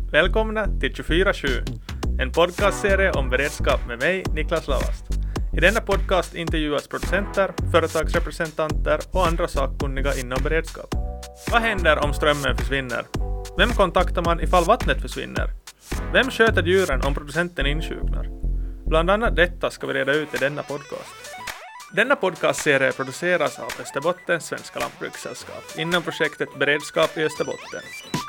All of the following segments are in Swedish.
Välkomna till 24/7, en podcastserie om beredskap med mig, Niklas Lavast. I denna podcast intervjuas producenter, företagsrepresentanter och andra sakkunniga inom beredskap. Vad händer om strömmen försvinner? Vem kontaktar man ifall vattnet försvinner? Vem sköter djuren om producenten insjuknar? Bland annat detta ska vi reda ut i denna podcast. Denna podcastserie produceras av Österbottens Svenska Lantbrukssällskap inom projektet Beredskap i Österbotten.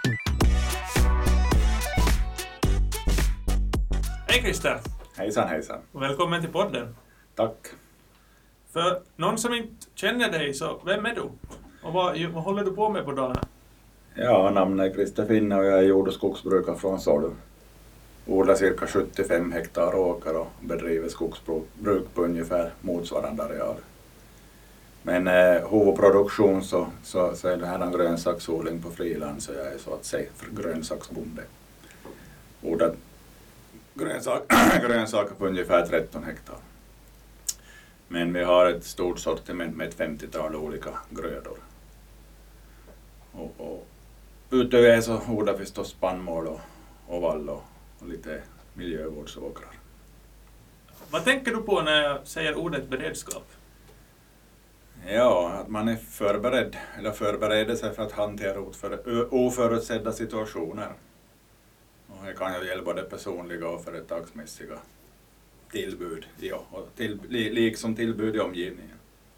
Hej Christer! Hejsan, hejsan. Och välkommen till podden. Tack. För någon som inte känner dig, så vem är du? Och vad håller du på med på dagarna? Ja, namnet är Christer Finne och jag är jord- och skogsbrukare från Solv. Odlar cirka 75 hektar åker och bedriver skogsbruk på ungefär motsvarande areal. Men huvudproduktion så är det här en grönsaksodling på friland, så jag är så att säga grönsaksbonde. Odlar grönsaker på ungefär 13 hektar. Men vi har ett stort sortiment med ett 50-tal olika grödor. Och utöver det så odlar vi förstås spannmål och vall och lite miljövårdsåkrar. Vad tänker du på när jag säger ordet beredskap? Ja, att man är förberedd eller förbereder sig för att hantera oförutsedda situationer. Och det kan ju gälla både personliga och företagsmässiga tillbud, ja, och liksom tillbud i omgivningen.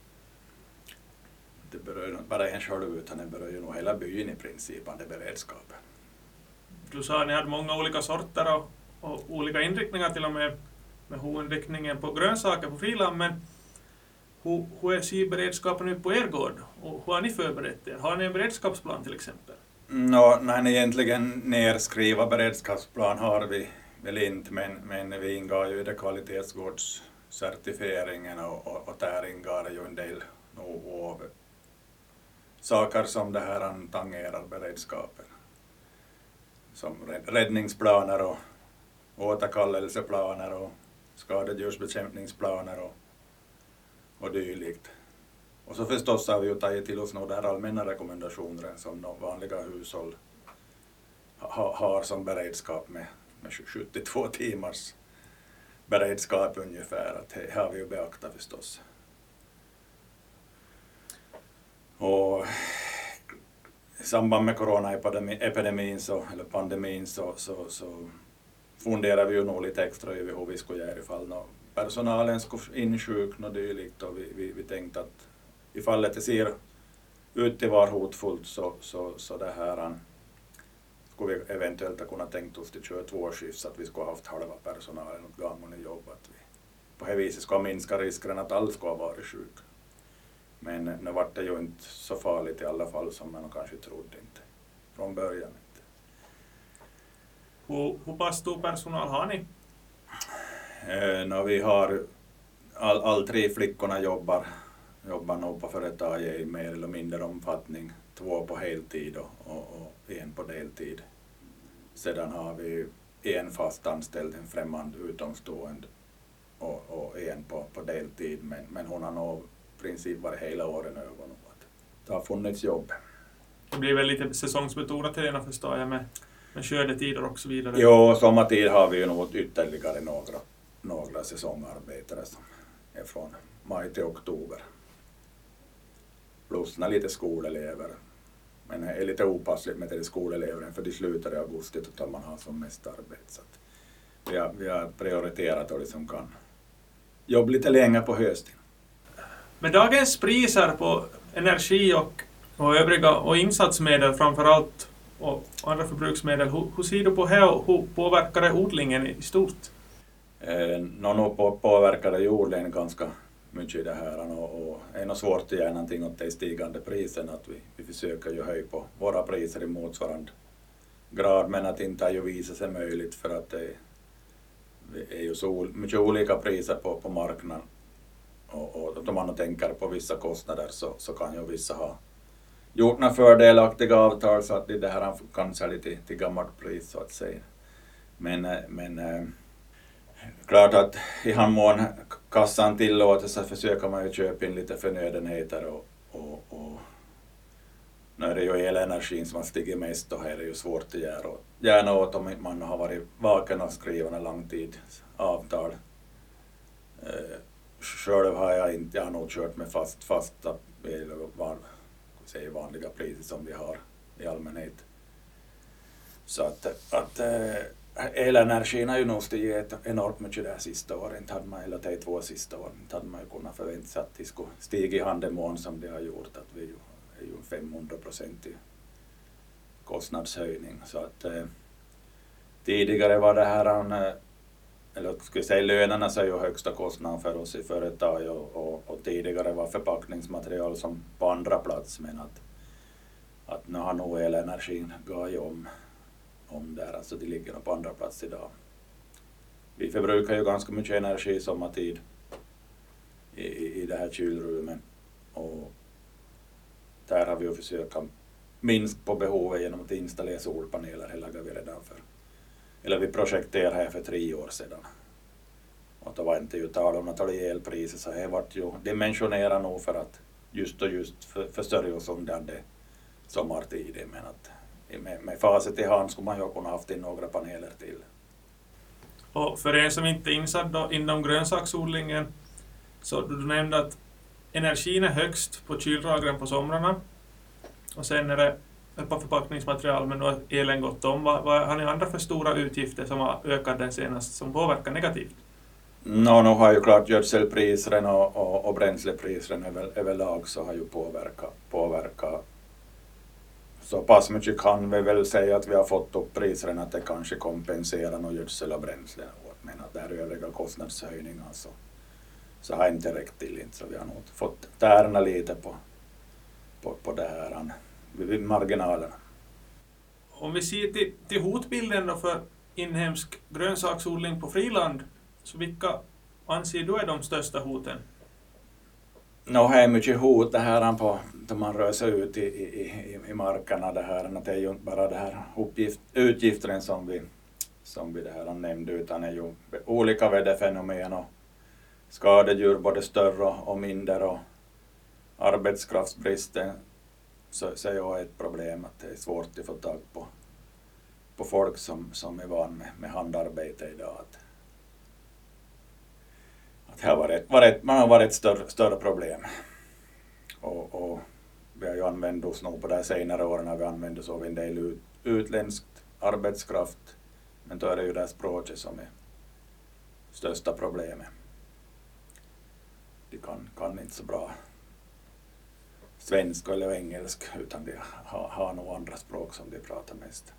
Det berör inte bara en själv, utan det berör ju nog hela byn i princip, det beredskapen. Du sa att ni hade många olika sorter och olika inriktningar, till och med huvudinriktningen på grönsaker på friland, men hur ser beredskapen ut på er gård? Och hur har ni förberett er? Har ni en beredskapsplan till exempel? Nej, egentligen nerskriva beredskapsplan har vi väl inte, men vi ingår ju i det kvalitetsgårdscertifieringen och där ingår ju en del av saker som det här tangerar beredskapen. Som räddningsplaner och återkallelseplaner och skadedjursbekämpningsplaner och dylikt. Och så förstås har vi ju tagit till oss några allmänna rekommendationer som de vanliga hushåll har som beredskap med 72 timmars beredskap ungefär. Att det har vi ju beaktat förstås. Och i samband med coronaepidemin eller pandemin så funderar vi ju nog lite extra över hur vi skulle göra ifall personalen skulle insjukna och dylikt, och vi tänkte att ifall det ser ut till vara hotfullt så det här skulle vi eventuellt kunna tänkt oss till 22 skift, så att vi skulle ha haft halva personalen och gången i jobb, att vi på det viset skulle minska risken att alla skulle ha varit sjuk. Men nu var det ju inte så farligt i alla fall som man kanske trodde inte från början. Hur pass stor personal har ni? Vi har all tre flickorna jobbar nog på företaget i mer eller mindre omfattning. 2 på heltid och 1 på deltid. Sedan har vi en fast anställd, en främmande utomstående, och en på deltid. Men hon har nog i princip varit hela åren över. Det har funnits jobb. Det blir väl lite säsongsbetonat till det, förstår jag, med skördetider och så vidare. Jo, sommartid har vi ju nog ytterligare några säsongarbetare som är från maj till oktober. Plus lite skolelever. Men det är lite opassligt med det skolelever, för de slutar i augusti då man har som mest arbete. Så att vi har prioriterat och liksom kan jobba lite längre på hösten. Med dagens priser på energi och övriga och insatsmedel framförallt och andra förbruksmedel, hur ser du på det och hur påverkar det odlingen i stort? Nu påverkar det odlingen ganska mycket i det här, och är nog svårt att göra någonting åt de stigande priserna, att vi försöker ju höja på våra priser i motsvarande grad, men att inte har ju visat sig möjligt, för att det är ju så mycket olika priser på marknaden, och om man tänker på vissa kostnader så kan ju vissa ha gjort några fördelaktiga avtal så att det här kan sälja till gammalt pris, så att säga. Men klart att i han mån kassan tillåter så försöker man ju köpa in lite förnödenheter och Nu är det ju elenergin som har stigit mest och här är det ju svårt att göra åt om man har varit vaken och skrivit en lång tid avtal. Själv har jag har nog kört med fasta vanliga priser som vi har i allmänhet. Så att elenergin har ju nog stigit enormt mycket det här sista året, eller de 2 sista åren. Inte hade man ju kunnat förvänta sig att det skulle stiga i handemån som det har gjort, att vi är ju 500% i kostnadshöjning. Så att tidigare var det här, eller skulle jag säga lönerna så är ju högsta kostnaden för oss i företag och tidigare var förpackningsmaterial som på andra plats, men att nu har nog elenergin gått om där, alltså det ligger på andra plats idag. Vi förbrukar ju ganska mycket energi sommartid i det här kylrummet och där har vi ju försökt minska på behovet genom att installera solpaneler hela vi redan eller vi projekterade här för 3 år sedan. Och det var inte ju tal om att ta elpriser, så det vart ju dimensionerat nog för att just försörja oss under det sommartid. Men att med facit i hand skulle man ju kunna haft in några paneler till. Och för en som inte är insatt då, inom grönsaksodlingen, så du nämnde att energin är högst på kylragren på somrarna och sen är det på förpackningsmaterial, men då har elen gått om. Vad har ni andra för stora utgifter som har ökat den senaste som påverkar negativt? Nu har ju klart gödselpriserna och bränslepriserna överlag så har ju påverkat. Så pass mycket kan vi väl säga att vi har fått upp priserna att det kanske kompenserar något gödsel och bränsle. Men att det här övriga kostnadshöjningar så har inte räckt till inte. Så vi har nog fått tärna lite på det här vid marginalerna. Om vi ser till hotbilden då för inhemsk grönsaksodling på friland, så vilka anser du är de största hoten? Här är mycket hot det här på då man rör sig ut i markerna. Det här, att det är ju inte bara det här utgiften som vi det här nämnde, utan det är ju olika väderfenomen och skadedjur både större och mindre och arbetskraftsbristen. Så är ju ett problem att det är svårt att få tag på folk som är van med handarbete idag. Att man har varit ett större problem. Och vi har ju använt oss nog på de senare åren när vi använder så en del utländsk arbetskraft. Men då är det ju det språket som är största problemet. De kan inte så bra svenska eller engelska, utan de har nog andra språk som de pratar mest.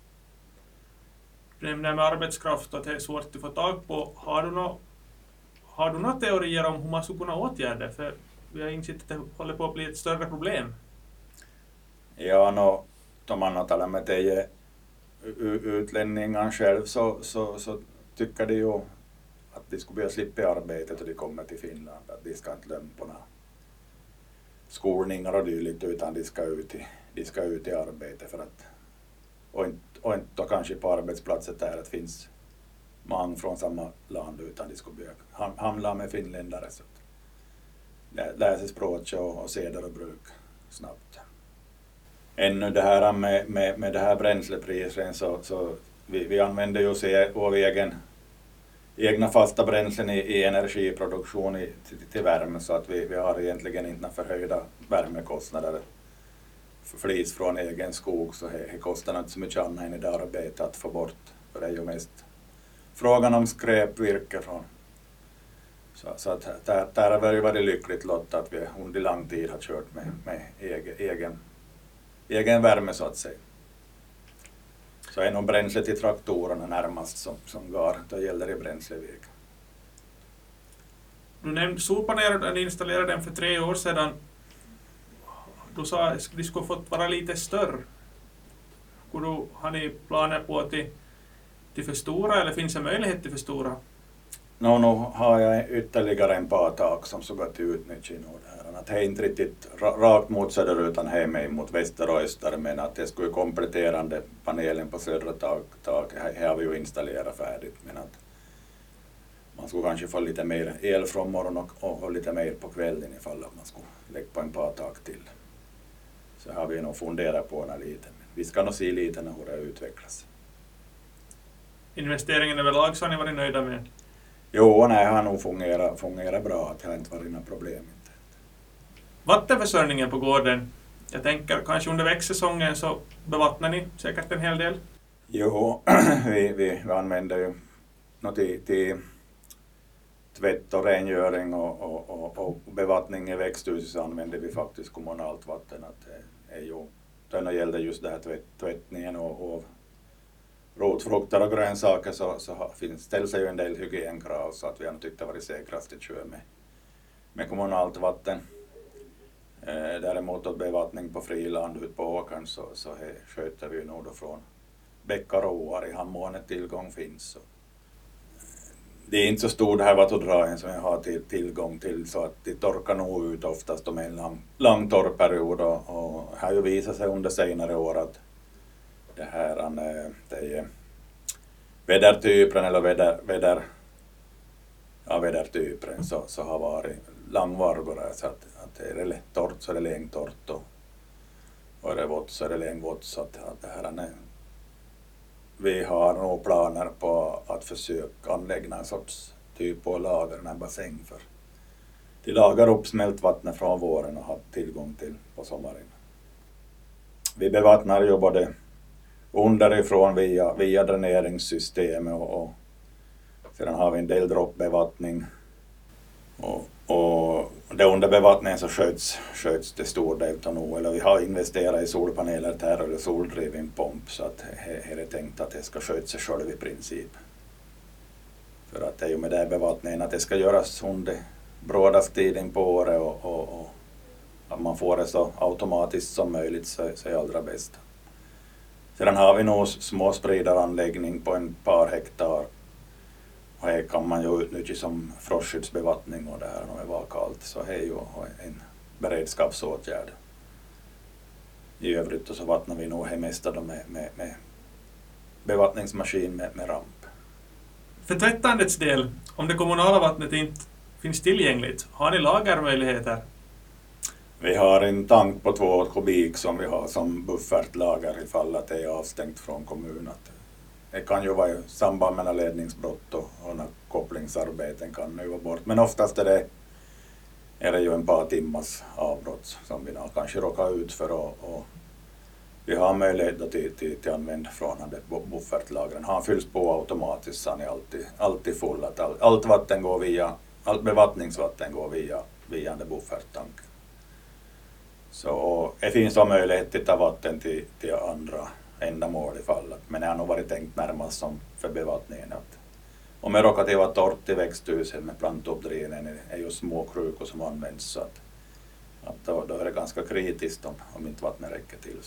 Det med arbetskraft och att det är svårt att få tag på. Har du några teorier om hur man skulle kunna åtgärda? För vi har insett att det håller på att bli ett större problem. Ja, om man talar med det utlänningar själv så tycker de ju att de skulle börja slippa arbetet och de kommer till Finland. Att de ska inte lämna på några skolningar och dylikt, utan de ska ut i arbete för att och inte kanske på arbetsplatsen där det finns många från samma land, utan de skulle börja hamna med finländare så att läsa språk och seder och bruk snabbt. Ännu det här med det här bränsleprisen så vi använder ju vår egna fasta bränslen i energiproduktion till värme, så att vi har egentligen inte förhöjda värmekostnader. Flis från egen skog, så det kostar inte så mycket annat än i det arbetet att få bort, för det är ju mest frågan om skräpvirke från. Så att där har vi varit lyckligt lott att vi under lång tid har kört med egen värme så att säga. Så är nog bränsle till traktorerna närmast som går, då gäller det bränslevirke. Du nämnde solpaneler, du installerade den för 3 år sedan. Du sa att de skulle fått vara lite större. Har ni planer på att till för stora, eller finns det möjlighet till för stora? Nu har jag ytterligare en par tak som så gått till utnyttjande. Det är inte riktigt rakt mot söder utan hemma mot väster och öster, men att det skulle kompletterande panelen på södra tak här har vi ju installerat färdigt, men att man skulle kanske få lite mer el från morgon och lite mer på kvällen ifall man skulle lägga på en par tak till. Så har vi nog funderat på den lite. Men vi ska nog se lite hur det utvecklas. Investeringen överlag så har ni varit nöjda med? Jo, nej, har nog fungerat bra. Det har inte varit några problem. Vattenförsörjningen på gården. Jag tänker kanske under växtsäsongen så bevattnar ni säkert en hel del. Jo, vi använder ju till tvätt och rengöring och bevattning i växthuset så använder vi faktiskt kommunalt vatten. Att det är ju, när det gäller just det här tvättningen och rotfrukter och grönsaker så ställs ju en del hygienkrav så att vi har tyckt det varit säkrast att köra med kommunalt vatten. Däremot att bevattning på friland ut på åkern så sköter vi nog då från bäckar och åar i han mån tillgång finns. Det är inte så stor det här vattendragen som jag har tillgång till så att det torkar nog ut oftast om en lång torrperiod och har ju visat sig under senare år att det är vädertypen eller vädertypen så har varit långvarigare så att är det torrt så är det länge torrt och är det vått så är det länge vått så att det här är vi har nog planer på att försöka anlägga en sorts typ av lager, en bassäng för de lagar upp smältvattnet från våren och har tillgång till på sommaren. Vi bevattnar ju både underifrån via dräneringssystemet och sedan har vi en del droppbevattning och det under bevattningen så sköts det stor del av nu, eller vi har investerat i solpaneler där eller soldriven pump så att här är tänkt att det ska sköta sig själv i princip. För att det är ju med det bevattningen att det ska göras under brådaste tiden på året och att man får det så automatiskt som möjligt så är allra bäst. Sedan har vi nog små spridaranläggning på en par hektar. Och här kan man ju utnyttja som frostskyddsbevattning och det här när det var kallt så är ju en beredskapsåtgärd. I övrigt så vattnar vi nog hemesta med bevattningsmaskin med ramp. För tvättandets del, om det kommunala vattnet inte finns tillgängligt, har ni lagermöjligheter? Vi har en tank på 2 kubik som vi har som buffertlager ifall att det är avstängt från kommunen. Det kan ju vara i samband med ledningsbrott och kopplingsarbeten kan ju vara bort. Men oftast är det ju en par timmars avbrott som vi kanske råkar ut för och vi har möjlighet till använd från buffertlagren. Han fylls på automatiskt så han är alltid full. Allt bevattningsvatten går via den bufferttanken. Så det finns en möjlighet att ta vatten till andra ändamål i fallet. Men det har nog varit tänkt närmast som för bevattningen att om det råkar till vara torrt i växthuset med plantuppdrivningen är ju små krukor som används så att då är det ganska kritiskt om inte vattnet räcker till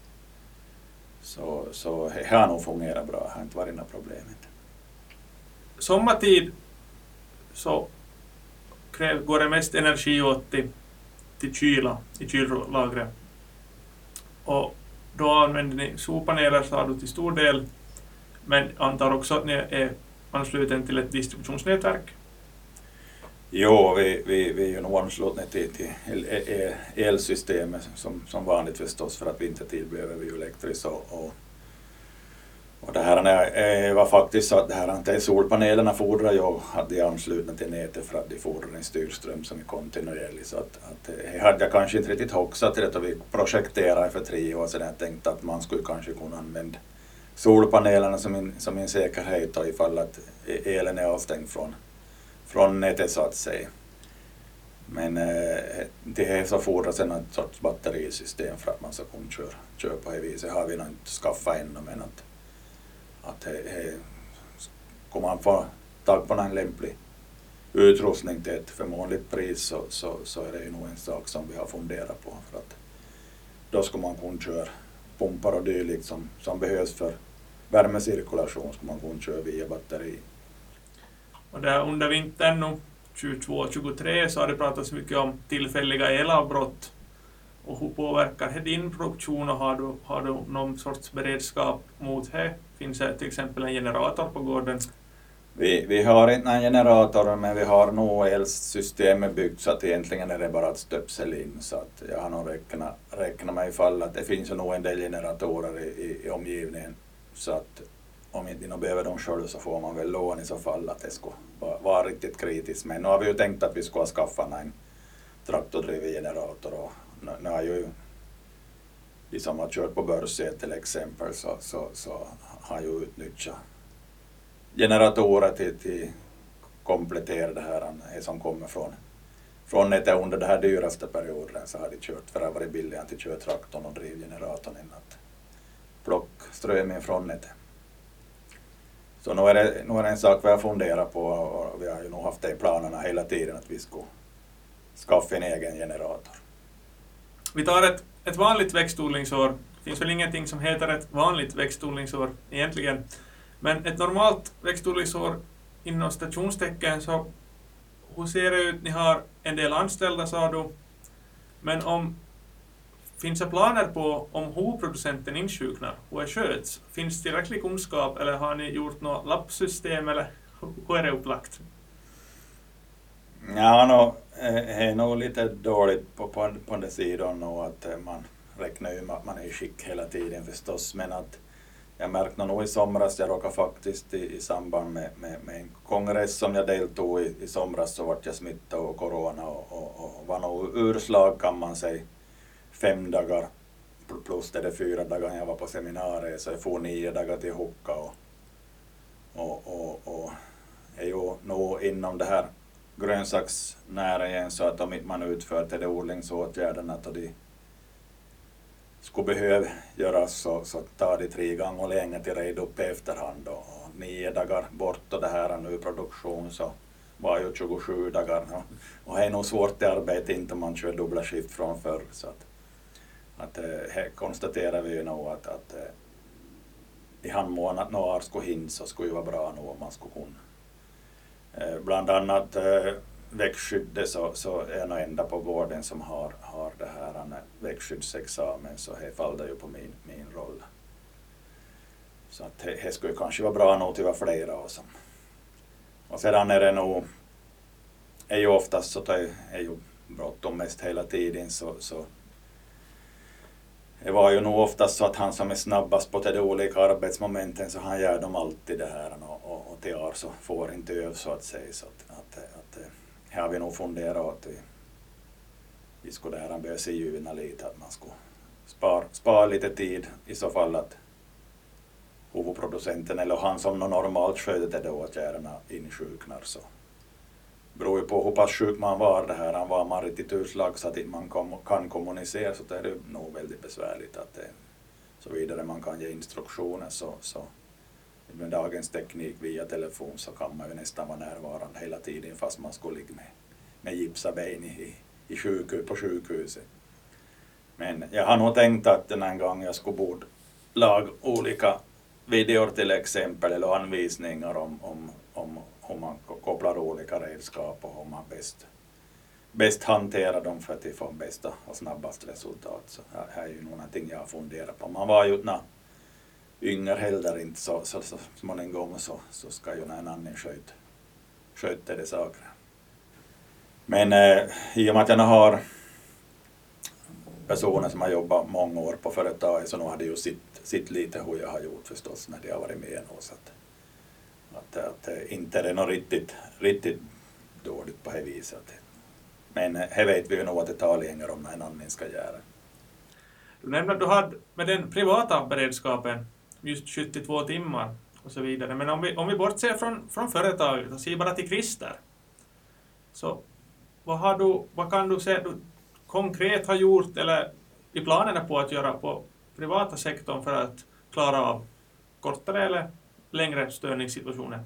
så det har nog fungerat bra, det har inte varit några problem. Sommartid så går det mest energi åt till kyla i kyllagret. Och då använder ni solpaneler sa du till stor del, men antar också att ni är ansluten till ett distributionsnätverk? Jo, vi är ju nog anslutna till elsystemet som vanligt förstås för att vintertid behöver vi ju elektriskt och det här var faktiskt så att det här solpanelerna fordrar ju att de är anslutna till nätet för att de fordrar en styrström som är kontinuerlig så att det hade jag kanske inte riktigt hoxat till det och vi projekterade för 3 år sedan. Jag tänkte att man skulle kanske kunna använda solpanelerna som en säkerhet och ifall att elen är avstängd från nätet så att säga. Men det här så fordras en sorts batterisystem för att man ska kunna köra på det viset. Har vi nog inte skaffat ännu men att kommer man få tag på en lämplig utrustning till ett förmånligt pris så är det ju nog en sak som vi har funderat på för att då ska man kunna köra pumpar och dylikt som behövs för värmecirkulation ska man kunna köra via batteri. Och där under vintern 22-23 så har det pratats mycket om tillfälliga elavbrott. Och hur påverkar det din produktion och har du någon sorts beredskap mot det? Finns det till exempel en generator på gården? Vi har inte en generator, men vi har nog elsystemet byggt så att egentligen är det bara att stöpsel in. Så att jag har nog räknat mig ifall att det finns nog en del generatorer i omgivningen. Så att om inte man behöver dem själv så får man väl lån i så fall att det ska vara riktigt kritiskt. Men nu har vi ju tänkt att vi ska skaffa en traktordriven generator. Och nu har ju de som har kört på börsen till exempel så har ju utnyttjat generatorer till komplettera det här som kommer från nätet under den här dyraste perioden, så har de kört för att vara billigare till köra traktorn och drivgeneratorn än att plocka strömmen från nätet. Så nu är det en sak vi har funderat på, och vi har ju nog haft det i planerna hela tiden att vi ska skaffa en egen generator. Vi tar ett vanligt växtodlingsår. Det finns väl ingenting som heter ett vanligt växtodlingsår egentligen. Men ett normalt växtodlingsår inom stationstecken, så hur ser det ut? Ni har en del anställda, sa du. Men finns det planer på om hovproducenten insjuknar? Hur är sköts? Finns tillräcklig kunskap eller har ni gjort något labbsystem eller hur är det upplagt? Ja, det är nog lite dåligt på den sidan och att man räknar ju med att man är i skick hela tiden förstås, men att jag märkte nog i somras, jag råkade faktiskt i samband med en kongress som jag deltog i somras, så vart jag smittad av corona och var nog urslag kan man säga 5 dagar plus det 4 dagar jag var på seminariet, så jag får 9 dagar till Hukka och är ju nog inom det här grönsaksnäringen, så att om inte man utför till de odlingsåtgärderna att de skulle behöva göras så tar det 3 gånger länge till reda upp i efterhand, och 9 dagar bort och det här nu produktion så var ju 27 dagar och det är nog svårt i arbete inte om man kör dubbla skift från förr, så att här konstaterar vi ju nog att i handmån att några skulle hinna så skulle ju vara bra nog om man skulle kunna. Bland annat växtskyddet så är jag nog enda på gården som har det här växtskyddsexamen, så det faller ju på min roll. Så att det skulle kanske vara bra nog till att vara flera och sedan är det nog är ju oftast så det är ju bråttom mest hela tiden, så det var ju nog oftast så att han som är snabbast på de olika arbetsmomenten så han gör dem alltid det här och TR så får inte öv så att säga, så att här har vi nog funderat att vi skulle där börja se ljuna lite, att man skulle spara lite tid i så fall att huvudproducenten eller han som normalt sköter de åtgärderna insjuknar, så beror ju på hur pass sjuk man var det här. Han var man riktigt utslag så att man kan kommunicera, så det är nog väldigt besvärligt att så vidare man kan ge instruktioner så med dagens teknik via telefon så kan man ju nästan vara närvarande hela tiden fast man skulle ligga med gipsben på sjukhuset. Men jag har nog tänkt att den gång jag skulle borde laga olika videor till exempel eller anvisningar om hur man kopplar olika redskap och hur man bäst hanterar dem för att få bästa och snabbast resultat. Så här är ju någonting jag har funderat på. Man var ju yngre heller inte så småningom så ska ju en annan sköta det saker. Men i och med att jag har personer som har jobbat många år på företaget så nu har det ju sitt lite hur jag har gjort förstås när de har varit med oss. Att inte är det något riktigt dåligt på det viset. Men här vet vi ju nog att det tar längre om en annan ska göra. Du nämnde att du hade med den privata beredskapen just 72 timmar och så vidare. Men om vi bortser från företaget och ser bara till Christer. Så vad kan du säga att du konkret har gjort eller i planerna på att göra på privata sektorn för att klara av kortare eller längre störningssituationer?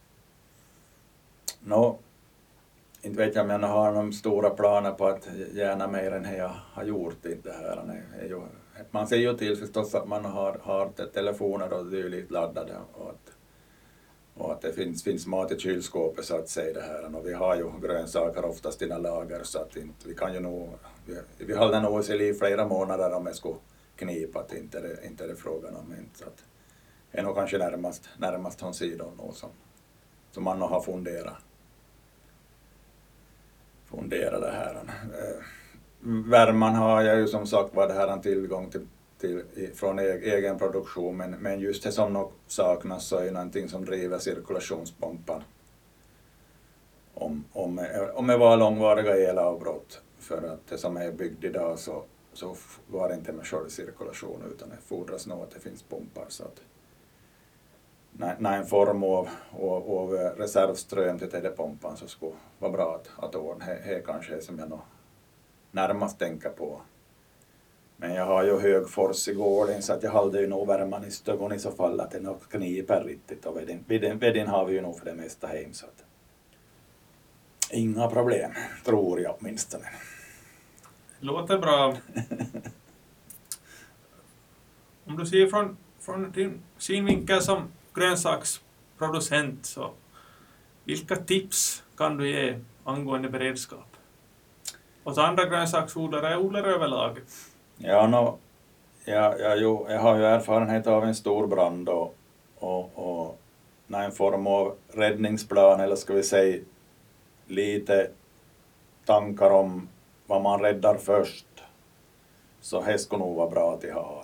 Inte vet jag om jag har några stora planer på att gärna mer än jag har gjort i det här. Man ser ju till förstås att man har telefoner och dylikt laddade och att det finns mat i kylskåpet så att säga det här. Och vi har ju grönsaker oftast i lager så att inte, vi kan ju nog, vi håller nog oss i liv flera månader om jag skulle knipa att inte är det frågan om inte. Så att det är nog kanske närmast hon sidor nog som man har funderat det här. Värman har jag ju som sagt var det här en tillgång till från egen produktion, men just det som nog saknas så är ju någonting som driver cirkulationspumpan om det var långvariga elavbrott, för att det som är byggt idag så går det inte med självcirkulation, utan det fordras nog att det finns pumpar, så att när en form av reservström till telepumpan så skulle vara bra att ordna. Det kanske som jag nog närmast tänker på. Men jag har ju hög fors i gården, så att jag håller ju nog värman i stögon i så fall att det nog kniper riktigt, och vedin har vi ju nog för det mesta hem, så att inga problem, tror jag åtminstone. Låter bra. Om du ser från din synvinkel som grönsaksproducent, så vilka tips kan du ge angående beredskap? Och så andra grönsaksodlare odlare överlag? Ja, jag har ju erfarenhet av en stor brand och när en form av räddningsplan, eller ska vi säga lite tankar om vad man räddar först, så det skulle nog vara bra att ha.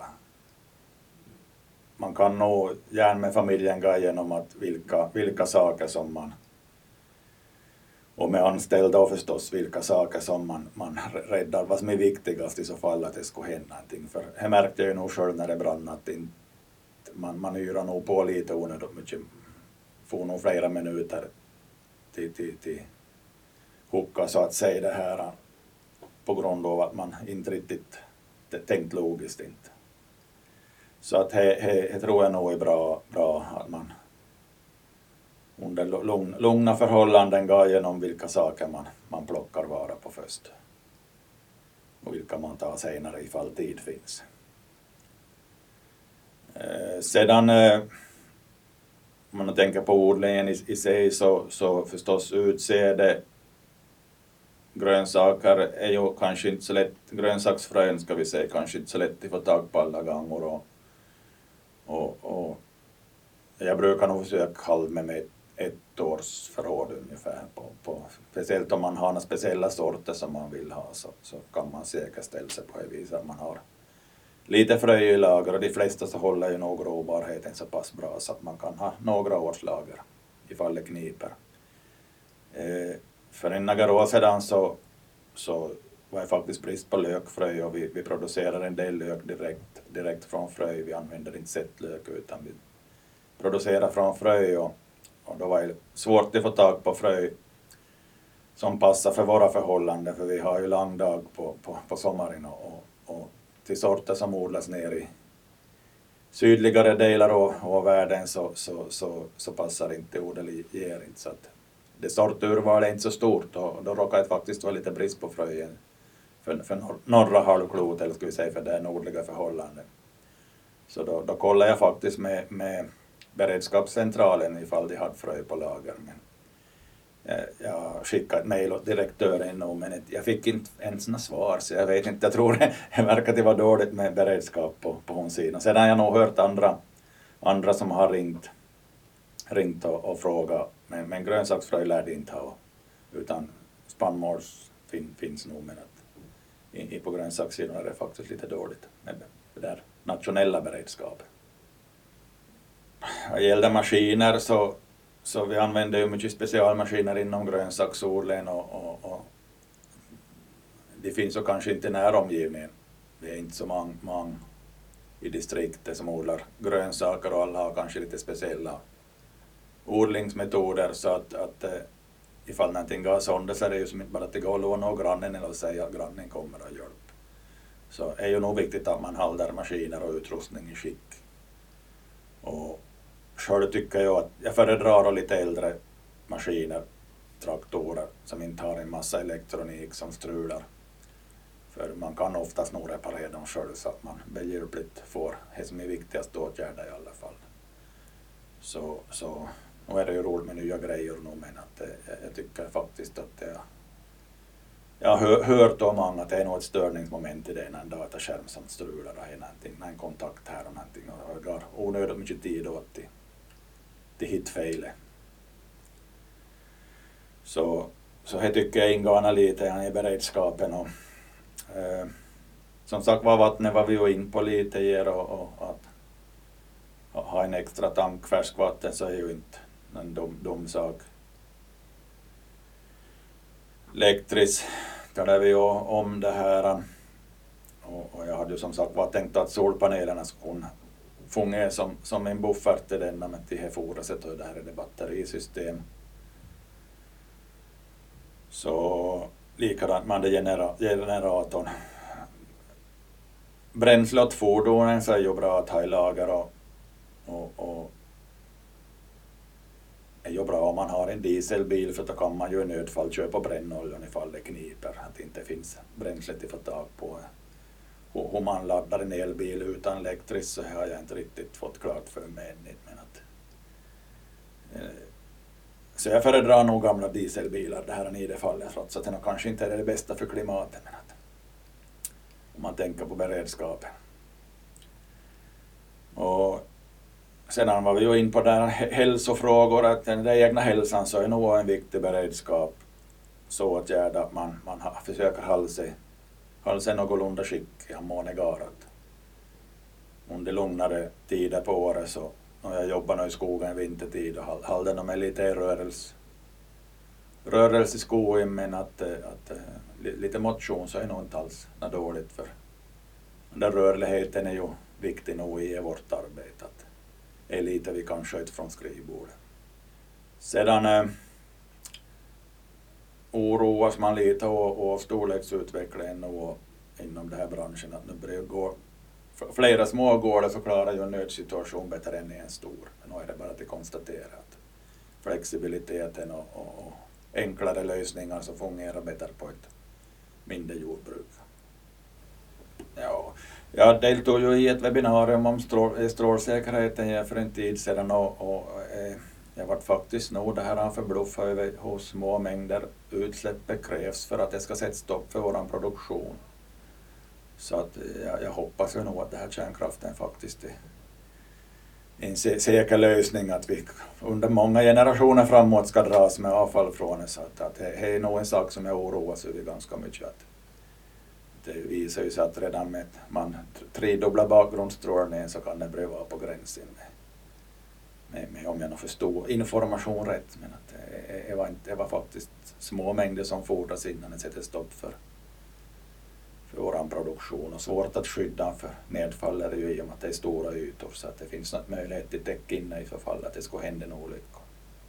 Man kan nog gärna med familjen gå igenom att vilka saker som man, och med anställda och förstås vilka saker som man räddar, vad som är viktigast i så fall att det skulle hända någonting. För det märkte jag ju nog själv när det brann att man yrar nog på lite onödigt mycket, får nog flera minuter till hocka så att säga det här, på grund av att man inte riktigt tänkt logiskt inte. Så att det tror jag nog är bra att man under lugna förhållanden går igenom vilka saker man plockar vara på först. Och vilka man tar senare ifall tid finns. Sedan om man tänker på odlingen i sig så förstås utseende grönsaker är ju kanske inte så lätt, grönsaksfrön ska vi säga, kanske inte så lätt att få tag på alla gånger, och jag brukar nog försöka hålla med ett års förråd ungefär på speciellt om man har några speciella sorter som man vill ha, så kan man säkerställa sig på det viset att man har lite frö i lager, och de flesta så håller ju nog råbarheten så pass bra så att man kan ha några års lager ifall det kniper. För några år sedan så var det faktiskt brist på lökfrö, och vi producerar en del lök direkt från frö. Vi använder inte sättlök utan vi producerar från frö, och då var det svårt att få tag på frö som passar för våra förhållanden, för vi har ju lång dag på sommaren, och till sorter som odlas ner i sydligare delar av världen så passar inte odliger inte, så att det sorturval är inte så stort, och då råkar det faktiskt vara lite brist på frö för norra halvklot, eller ska vi säga för det nordliga förhållanden. Så då kollar jag faktiskt med beredskapscentralen ifall de hade frö på lager. Men jag skickade ett mejl åt direktören nu, men jag fick inte ens några svar, så jag vet inte, jag tror det verkar att det var dåligt med beredskap på hon sidan. Sedan har jag nog hört andra som har ringt och frågat, men grönsaksfrö lär det inte ha, utan spannmåls finns nog, men att på grönsakssidan är det faktiskt lite dåligt med det där nationella beredskap. Vad gäller maskiner så vi använder ju mycket specialmaskiner inom grönsaksodlingen, och det finns ju kanske inte i näromgivningen. Det är inte så många i distriktet som odlar grönsaker, och alla har kanske lite speciella odlingsmetoder, så att ifall någonting går sönder så är det ju som inte bara att det går att låna av grannen eller säga att grannen kommer och hjälp. Så är ju nog viktigt att man håller maskiner och utrustning i skick. Och själv tycker jag att jag föredrar lite äldre maskiner, traktorer som inte har en massa elektronik som strular. För man kan oftast nog reparera dem själv, så att man behjälpligt får det som är viktigast åtgärda i alla fall. Så nu är det ju roligt med nya grejer nu, men att jag tycker faktiskt att jag har hört om många att det är något störningsmoment i det, en dataskärm som strular och någonting, en kontakt här och någonting, och jag har onödigt mycket tid åt till hittfejlet. Så det tycker jag ingår lite i beredskapen. Och, som sagt vattnet var vi ju in på lite ger och att ha en extra tank färskvatten så är ju inte en dum sak. Elektriskt talade vi om det här och jag hade ju som sagt tänkt att solpanelerna skulle fungera som en buffert till denna, men till det foruset och det här är det batterisystem. Så likadant med generatorn. Bränsle åt fordonen så är ju bra att ha i lager och är ju bra om man har en dieselbil, för då kan man ju i nödfall köpa brännoljan ifall det kniper, att det inte finns bränsle till att få tag på. Hur man laddar en elbil utan elektriskt så har jag inte riktigt fått klart för mig än. Men så jag föredrar nog gamla dieselbilar det här i det fallet, trots att det kanske inte är det bästa för klimatet. Men om man tänker på beredskapen. Och sedan var vi ju in på där hälsofrågor, att den egna hälsan så är nog en viktig beredskap. Så åtgärda att man försöker hålla sig någorlunda skick i månegarat. Under lugnare tider på året så när jag jobbar nu i skogen vintertid och håller de med lite rörelse i skogen, men att lite motion så är nog inte alls dåligt, för den rörligheten är ju viktig nog i vårt arbete. Att är lite vi kan sköta från skrivbordet. Sedan oroas man lite av storleksutvecklingen och inom den här branschen, att nu börjar gå flera små gårdar så klarar ju en nödsituation bättre än en stor. Men nu är det bara att konstatera att flexibiliteten och enklare lösningar som fungerar bättre på ett mindre jordbruk. Ja, jag deltog ju i ett webbinarium om strålsäkerheten för en tid sedan och jag var faktiskt nog det här förbluffad över hur små mängder utsläppet krävs för att det ska sätta stopp för våran produktion. Så att jag hoppas ju nog att det här kärnkraften faktiskt är en säker lösning, att vi under många generationer framåt ska dras med avfall från det. Så att det är nog en sak som jag oroas över ganska mycket. Att det visar ju sig att redan med man tredubblar bakgrundsstrålningen så kan det börja vara på gränsen med om jag nog förstår information rätt. Men att det var faktiskt små mängder som fordras innan det sätter stopp för våran produktion, och svårt att skydda för nedfall är ju i och med att det är stora ytor, så att det finns något möjlighet till täck inne i förfall att det skulle hända en olycka.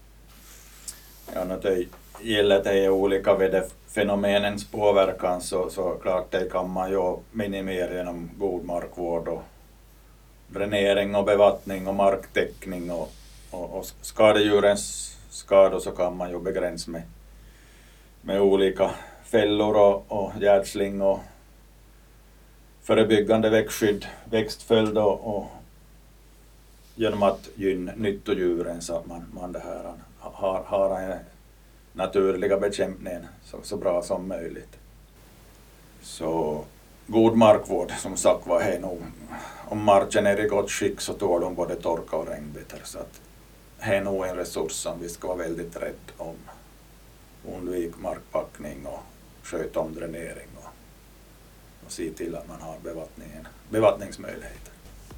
Ja, när det gäller det olika väderfenomenens påverkan så klart det kan man ju minimera genom god markvård och dränering och bevattning och marktäckning och skadedjurens skador så kan man ju begränsa med olika fällor och gärdsling och förebyggande växtskydd, växtföljd och genom att gynna nyttodjuren så att man det här har en naturliga bekämpningen så bra som möjligt. Så god markvård som sagt var här nog, om marken är i gott skick så tål de både torka och regn bättre, så att här är nog en resurs som vi ska vara väldigt rädd om. Undvik markpackning och sköta om dränering och se till att man har bevattningsmöjligheter.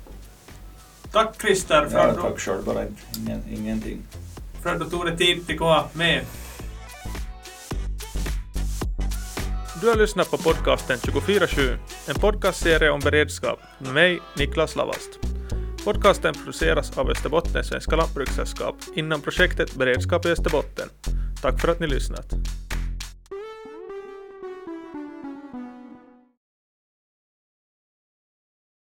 Tack Christer för att tack själv, bara ingenting. För att du tog dig tid till att komma med. Du har lyssnat på podcasten 24/7, en podcastserie om beredskap med mig, Niklas Lavast. Podcasten produceras av Österbottens Svenska Lantbrukssällskap inom projektet Beredskap i Österbotten. Tack för att ni lyssnat.